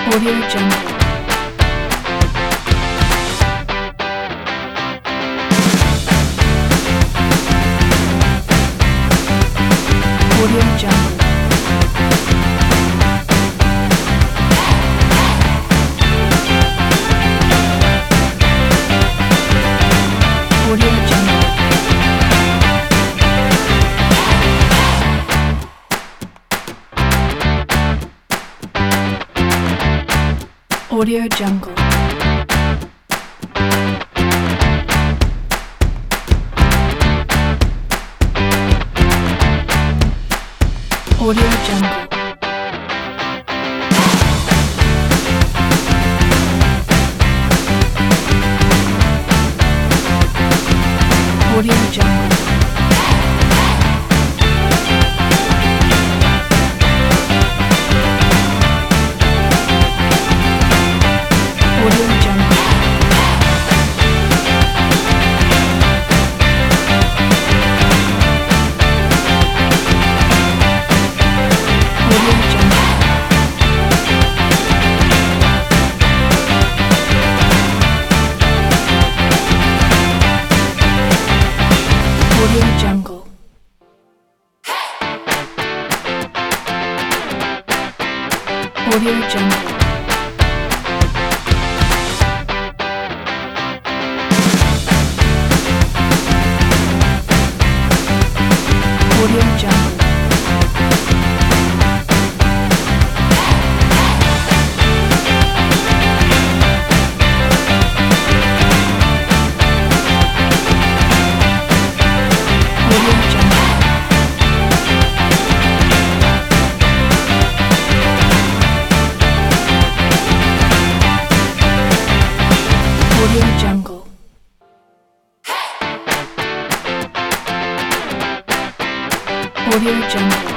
Audio Jungle. Audio Jungle. Audio Jungle. Audio Jungle. Audio Jungle. Audio Jungle. Audio Jungle. Audio Jungle. Audio Jungle. Audio Jungle. Audio Jungle. Audio Jungle. Audio Jungle. Audio Jungle.